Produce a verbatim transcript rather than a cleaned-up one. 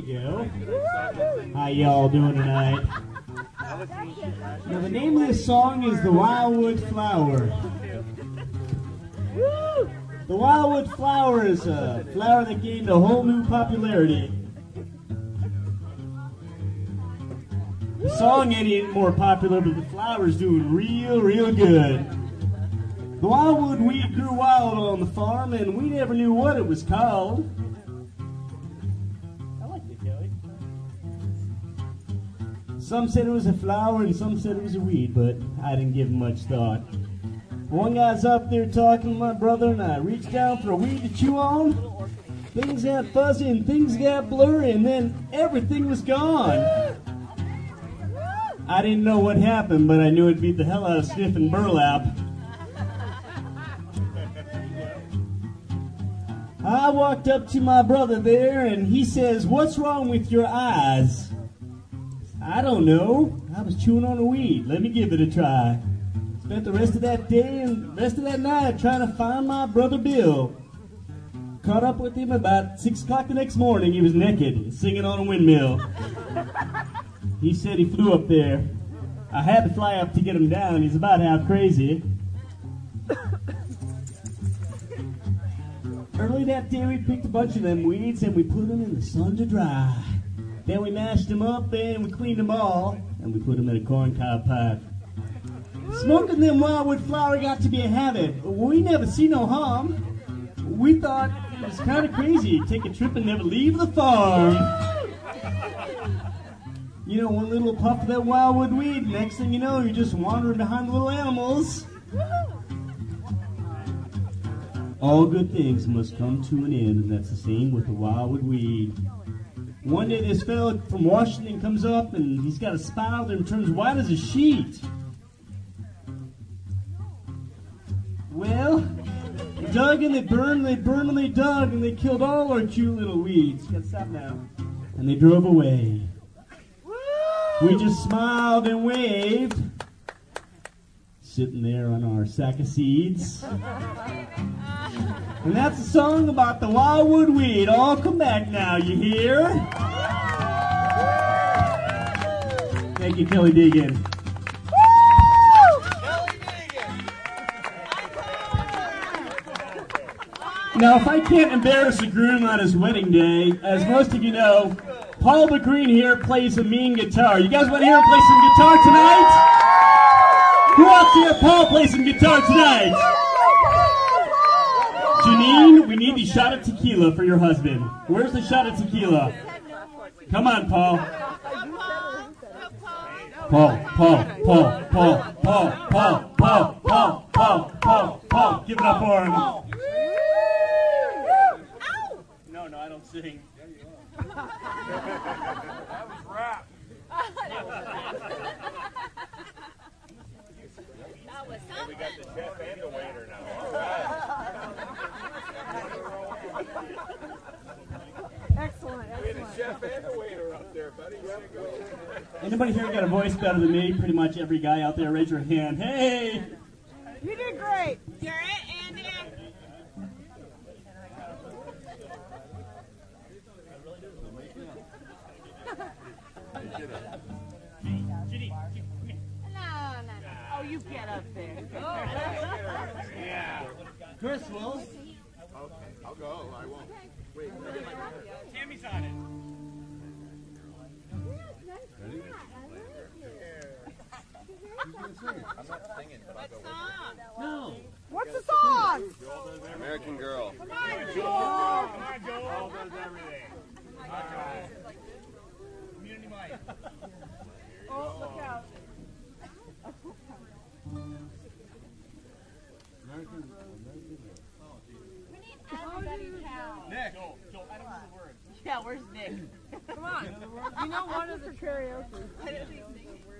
go. How y'all doing tonight? Now the name of this song is The Wildwood Flower. The Wildwood Flower is a flower that gained a whole new popularity. The song ain't any more popular, but the flower's doing real, real good. The wildwood weed grew wild on the farm, and we never knew what it was called. I like it, Kelly. Some said it was a flower, and some said it was a weed, but I didn't give much thought. One guy's up there talking to my brother, and I reached down for a weed to chew on. Things got fuzzy, and things got blurry, and then everything was gone. I didn't know what happened, but I knew it beat the hell out of sniffing burlap. I walked up to my brother there, and he says, "What's wrong with your eyes?" I don't know. I was chewing on a weed. Let me give it a try. Spent the rest of that day and the rest of that night trying to find my brother Bill. Caught up with him about six o'clock the next morning. He was naked and singing on a windmill. He said he flew up there. I had to fly up to get him down. He's about half crazy. Early that day, we picked a bunch of them weeds and we put them in the sun to dry. Then we mashed them up and we cleaned them all and we put them in a corncob pipe. Smoking them wildwood flower got to be a habit. We never see no harm. We thought it was kind of crazy. Take a trip and never leave the farm. You know, one little puff of that wildwood weed, next thing you know, you're just wandering behind the little animals. All good things must come to an end, and that's the same with the wildwood weed. One day this fellow from Washington comes up, and he's got a spine that turns white as a sheet. Well, they dug and they burned, and they burned and they dug, and they killed all our cute little weeds. You gotta stop now. And they drove away. We just smiled and waved, sitting there on our sack of seeds. And that's a song about the wildwood weed. All come back now, you hear? Thank you, Kelly Deegan. Kelly Deegan. Now, if I can't embarrass a groom on his wedding day, as most of you know, Paul the Green here plays a mean guitar. You guys want to hear him play some guitar tonight? Who wants to hear Paul play some guitar tonight? Janine, we need the shot of tequila for your husband. Where's the shot of tequila? Come on, Paul. Paul, Paul, Paul, Paul, Paul, Paul, Paul, Paul, Paul, Paul, Paul. Give it up for him. No, no, I don't sing. That was rap. We got the chef and the waiter now. All right. Excellent, We had a excellent. chef and a waiter up there, buddy. Way to go. Anybody here got a voice better than me? Pretty much every guy out there, raise your hand. Hey! You did great. You're it, Andy. No, no, no. Oh, you get up there. Yeah. Chris will. Okay, I'll go. I won't. Wait. Tammy's on it. I'm not singing, but I'll go with you. No. What's the song? American Girl. Come on, George. Come on, Joel. Does everything. All right. Community mic. Oh, look out. Nick. Joel, Joel, I don't know the words. Yeah, where's Nick? Come on. You know one of the karaoke.